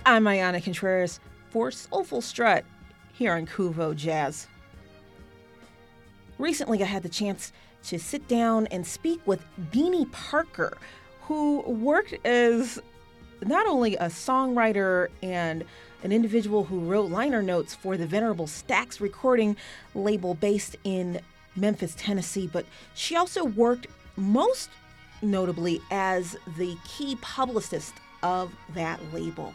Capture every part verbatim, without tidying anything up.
I'm Ayana Contreras for Soulful Strut here on Kuvo Jazz. Recently, I had the chance to sit down and speak with Deanie Parker, who worked as not only a songwriter and an individual who wrote liner notes for the Venerable Stax recording label based in Memphis, Tennessee, but she also worked most notably as the key publicist of that label.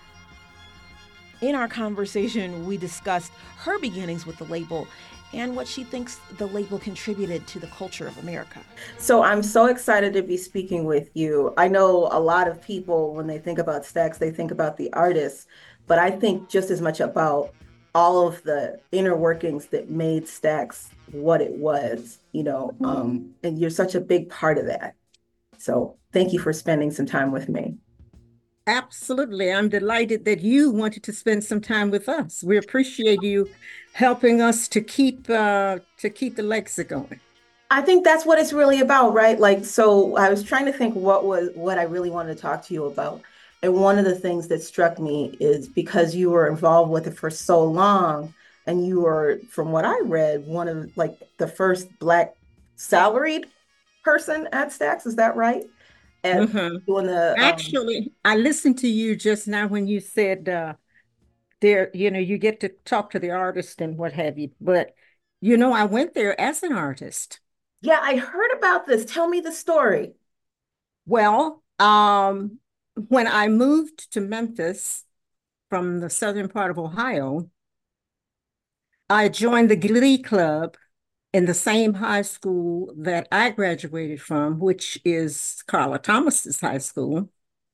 In our conversation, we discussed her beginnings with the label and what she thinks the label contributed to the culture of America. So I'm so excited to be speaking with you. I know a lot of people, when they think about Stax, they think about the artists, but I think just as much about all of the inner workings that made Stax what it was, you know, um, and you're such a big part of that. So thank you for spending some time with me. Absolutely. I'm delighted that you wanted to spend some time with us. We appreciate you helping us to keep uh, to keep the legacy going. I think that's what it's really about, right? Like, so I was trying to think what was what I really wanted to talk to you about. And one of the things that struck me is because you were involved with it for so long, and you were, from what I read, one of like the first Black salaried person at Stax. Is that right? At hmm doing the um, Actually, I listened to you just now when you said uh, there, you know, you get to talk to the artist and what have you. But, you know, I went there as an artist. yeah, I heard about this. Tell me the story. Well, um, when I moved to Memphis from the southern part of Ohio, I joined the Glee Club in the same high school that I graduated from, which is Carla Thomas's high school.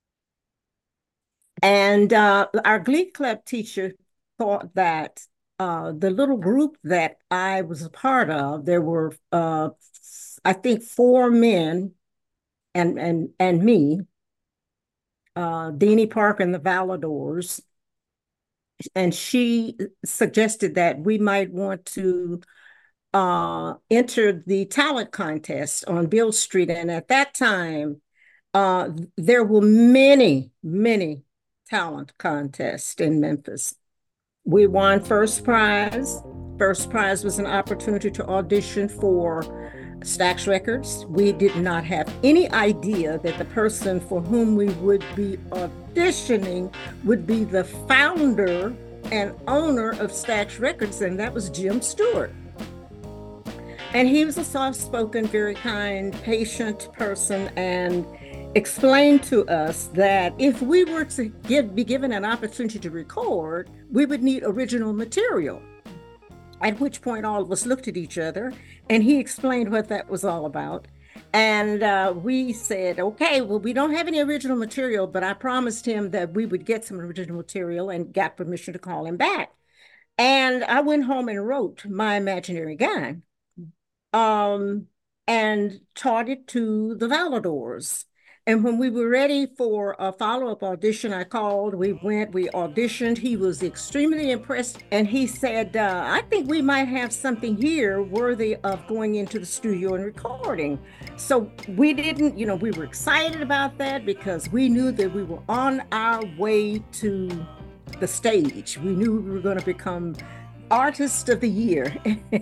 And uh, our Glee Club teacher thought that uh, the little group that I was a part of, there were, uh, I think, four men and and and me, uh, Deanie Park and the Valadors, and she suggested that we might want to uh, entered the talent contest on Beale Street. And at that time, uh, there were many, many talent contests in Memphis. We won first prize. First prize was an opportunity to audition for Stax Records. We did not have any idea that the person for whom we would be auditioning would be the founder and owner of Stax Records, and that was Jim Stewart. And he was a soft-spoken, very kind, patient person, and explained to us that if we were to give, be given an opportunity to record, we would need original material. At which point all of us looked at each other, and he explained what that was all about. And uh, we said, okay, well, we don't have any original material, but I promised him that we would get some original material and got permission to call him back. And I went home and wrote My Imaginary Guy, um, and taught it to the Valadors. And when we were ready for a follow-up audition, I called, we went, we auditioned. He was extremely impressed. And he said, uh, I think we might have something here worthy of going into the studio and recording. So we didn't, you know, we were excited about that because we knew that we were on our way to the stage. We knew we were going to become Artist of the Year.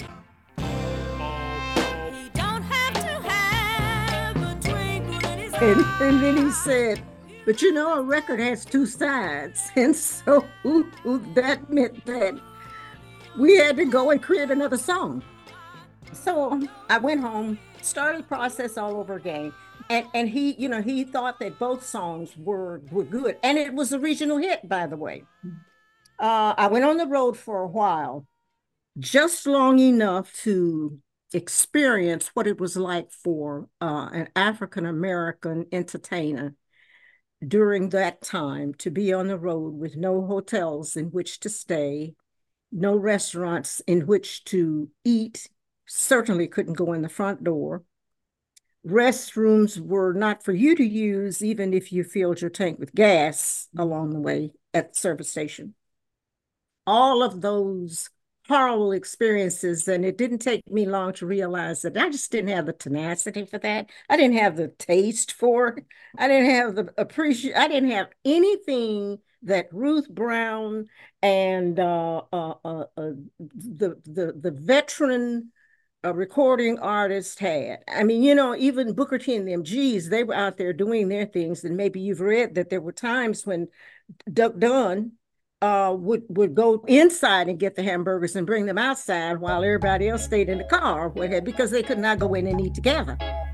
And, and then he said, but you know, a record has two sides. And so that meant that we had to go and create another song. So I went home, started the process all over again. And, and he, you know, he thought that both songs were, were good. And it was a regional hit, by the way. Uh, I went on the road for a while, just long enough to experience what it was like for uh, an African American entertainer during that time to be on the road with no hotels in which to stay, no restaurants in which to eat, certainly couldn't go in the front door. Restrooms were not for you to use, even if you filled your tank with gas along the way at the service station. All of those horrible experiences, and it didn't take me long to realize that I just didn't have the tenacity for that. I didn't have the taste for it. I didn't have the appreciate. I didn't have anything that Ruth Brown and uh, uh, uh, uh, the the the veteran uh, recording artist had. I mean, you know, even Booker T and the M Gs, they were out there doing their things, and maybe you've read that there were times when Duck Dunn uh, would would go inside and get the hamburgers and bring them outside while everybody else stayed in the car because they could not go in and eat together.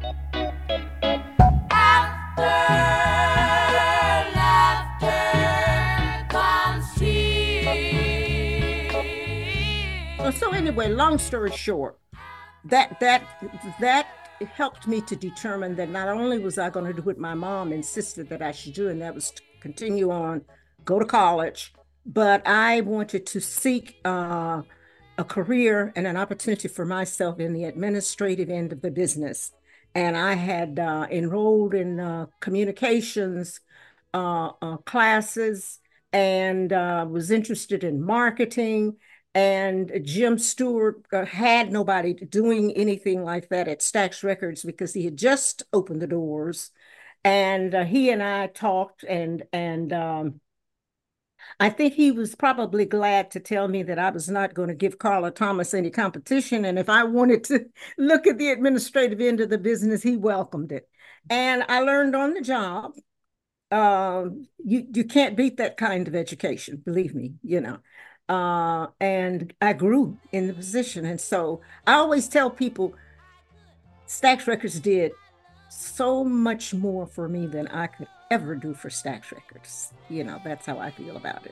So anyway, long story short, that that that helped me to determine that not only was I going to do what my mom insisted that I should do, and that was to continue on, go to college, but I wanted to seek uh, a career and an opportunity for myself in the administrative end of the business. And I had uh, enrolled in uh, communications uh, uh, classes and uh, was interested in marketing. And Jim Stewart uh, had nobody doing anything like that at Stax Records because he had just opened the doors. And uh, he and I talked, and and um, I think he was probably glad to tell me that I was not going to give Carla Thomas any competition. And if I wanted to look at the administrative end of the business, he welcomed it. And I learned on the job. Um, you, you can't beat that kind of education, believe me, you know. Uh, and I grew in the position. And so I always tell people Stax Records did so much more for me than I could ever do for Stax Records. You know, that's how I feel about it.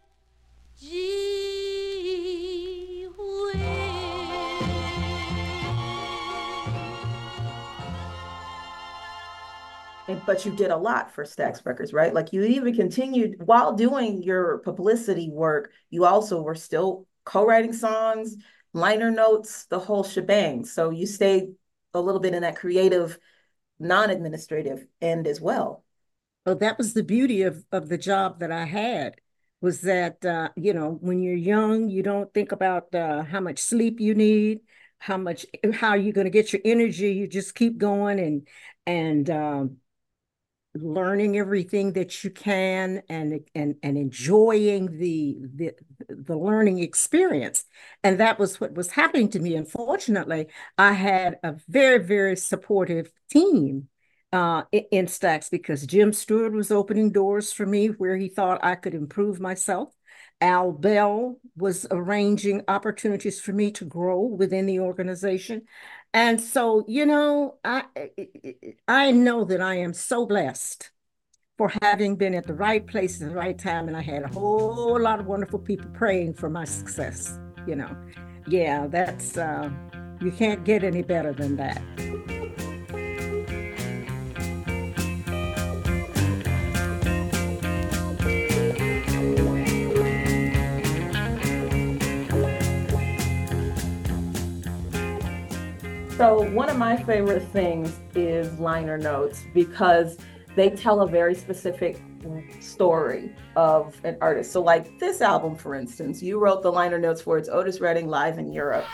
Gee whiz. But you did a lot for Stax Records, right? Like you even continued while doing your publicity work, you also were still co-writing songs, liner notes, the whole shebang. So you stayed a little bit in that creative, non-administrative end as well. Well, that was the beauty of, of the job that I had, was that, uh, you know, when you're young, you don't think about uh, how much sleep you need, how much, how you're going to get your energy. You just keep going and, and, um, learning everything that you can and and and enjoying the the the learning experience. And that was what was happening to me. Unfortunately, I had a very, very supportive team uh, in Stax because Jim Stewart was opening doors for me where he thought I could improve myself. Al Bell was arranging opportunities for me to grow within the organization. And so, you know, I I know that I am so blessed for having been at the right place at the right time. And I had a whole lot of wonderful people praying for my success. You know, yeah, that's, uh, you can't get any better than that. So one of my favorite things is liner notes because they tell a very specific story of an artist. So like this album, for instance, you wrote the liner notes for it's Otis Redding live in Europe.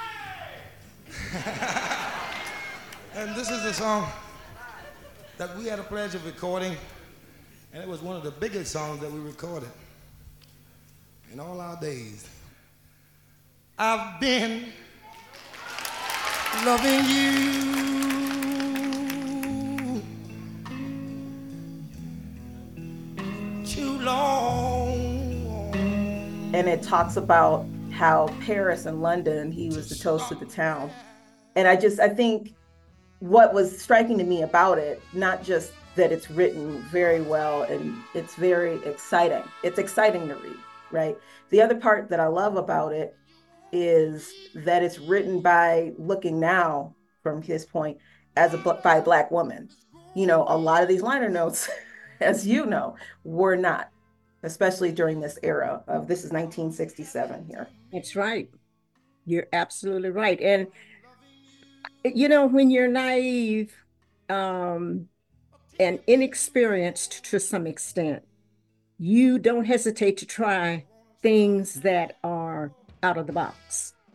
And this is a song that we had a pleasure of recording, and it was one of the biggest songs that we recorded in all our days. I've been loving you too long. And it talks about how Paris and London, he was the toast of the town. And I just, I think what was striking to me about it, not just that it's written very well and it's very exciting. It's exciting to read, right? The other part that I love about it is that it's written by, looking now from his point, as a by a Black woman. You know, a lot of these liner notes, as you know, were not, especially during this era of, this is nineteen sixty-seven here. That's right. You're absolutely right. And, you know, when you're naive um, and inexperienced to some extent, you don't hesitate to try things that are out of the box.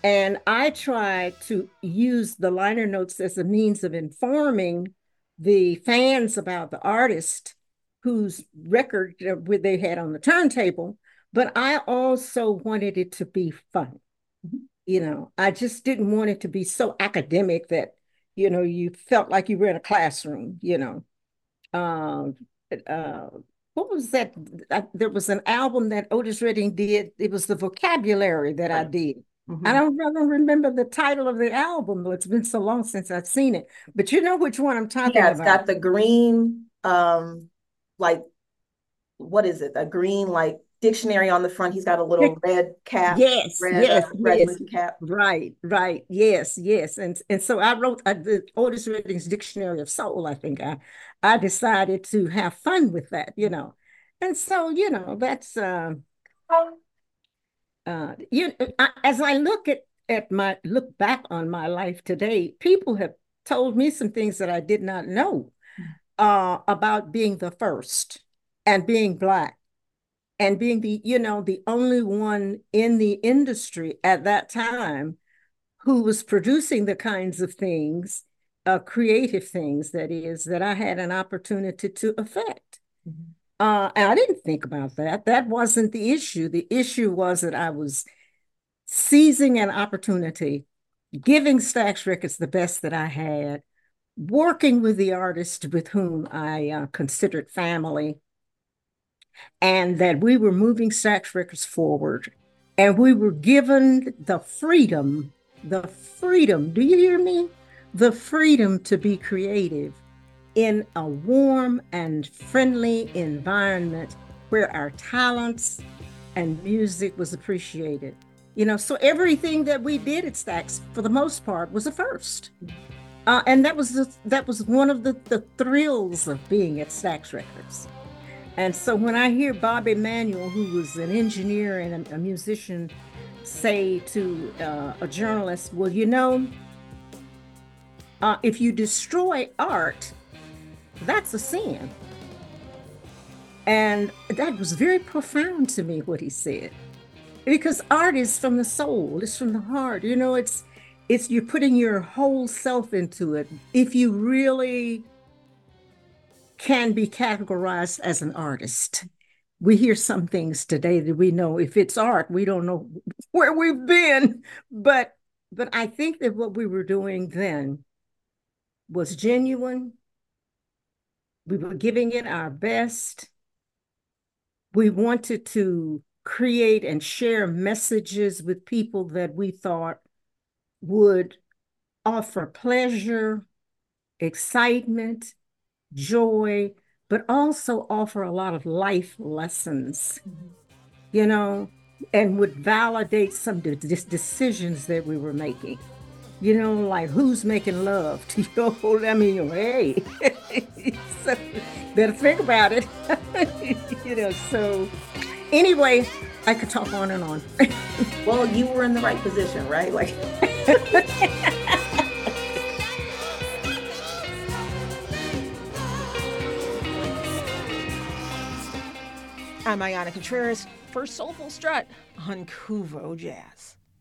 And I try to use the liner notes as a means of informing the fans about the artist whose record they had on the turntable. But I also wanted it to be fun. You know, I just didn't want it to be so academic that, you know, you felt like you were in a classroom, you know. Um, uh, what was that? I, there was an album that Otis Redding did. It was the vocabulary that I did. Mm-hmm. I don't really remember the title of the album, though. It's been so long since I've seen it. But you know which one I'm talking yeah, it's about. got the green, um, like, what is it? A green, like, dictionary on the front. He's got a little red cap. Yes, red, yes, uh, red yes. cap. Right, right. Yes, yes. And and so I wrote uh, the Otis Redding's Dictionary of Soul. I think I I decided to have fun with that, you know. And so, you know, that's uh, uh you I, as I look at at my look back on my life today, people have told me some things that I did not know uh about being the first and being Black and being the, you know, the only one in the industry at that time who was producing the kinds of things, uh, creative things, that is, that I had an opportunity to affect. Mm-hmm. Uh, and I didn't think about that. That wasn't the issue. The issue was that I was seizing an opportunity, giving Stax Records the best that I had, working with the artists with whom I uh, considered family, and that we were moving Stax Records forward. And we were given the freedom, the freedom, do you hear me? The freedom to be creative in a warm and friendly environment where our talents and music was appreciated. You know, so everything that we did at Stax, for the most part, was a first. Uh, and that was the, that was one of the, the thrills of being at Stax Records. And so when I hear Bob Emanuel, who was an engineer and a, a musician, say to uh, a journalist, well, you know, uh, if you destroy art, that's a sin. And that was very profound to me, what he said. Because art is from the soul, it's from the heart. You know, it's, it's you're putting your whole self into it. If you really can be categorized as an artist. We hear some things today that we know if it's art, we don't know where we've been. But but I think that what we were doing then was genuine. We were giving it our best. We wanted to create and share messages with people that we thought would offer pleasure, excitement, joy, but also offer a lot of life lessons, mm-hmm. you know, and would validate some de- de- decisions that we were making. You know, like who's making love to you? I mean, hey, so better think about it. You know, so anyway, I could talk on and on. Well, you were in the right position, right? Like. I'm Ayana Contreras for Soulful Strut on Kuvo Jazz.